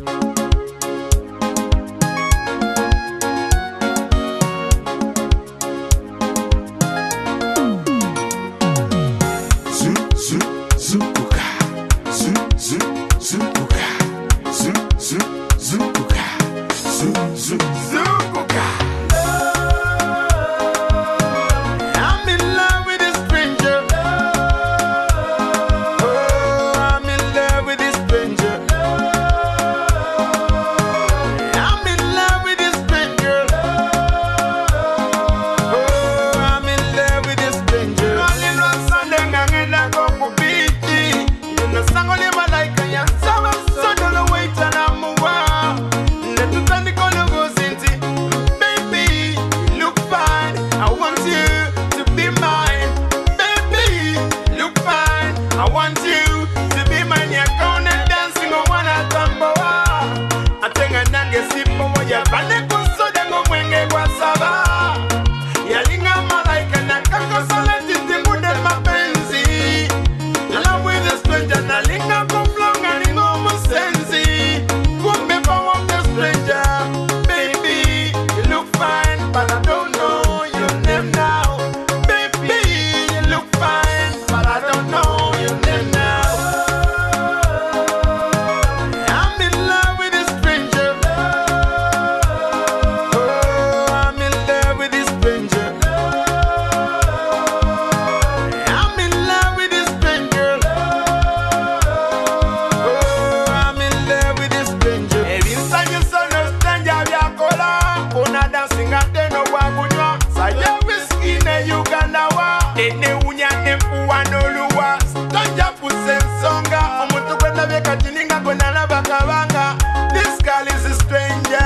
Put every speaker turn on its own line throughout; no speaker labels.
This girl is a stranger.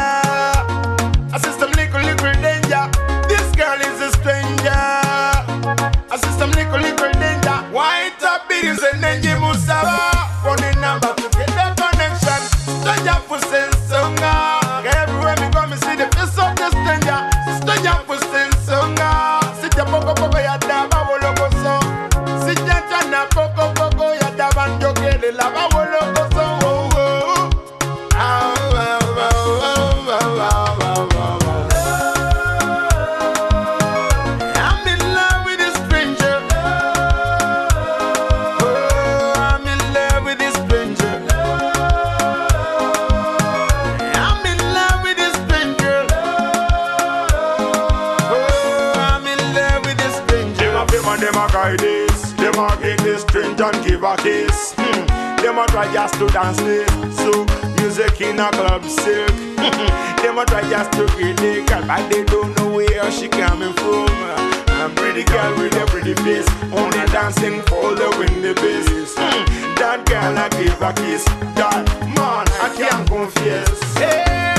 A system little danger. This girl is a stranger. A system little danger. White up is a Nenji Musaba. Phone number to get the connection. Stranger for Sensonga. Everywhere we go, me see the face of the stranger. Stranger for Sensonga. Sit ya poco ya daba woloko so. Sit ya chana poco ya daba njoke de lava woloko so. Them a guide this, them a get this strange and give a kiss. Them a try just to dance it, so music in a club silk. Them a try just to get the girl, but they don't know where she coming from. A pretty girl with a pretty face, only dancing for the windy bass. That girl I give a kiss, that man I can't confess. Hey.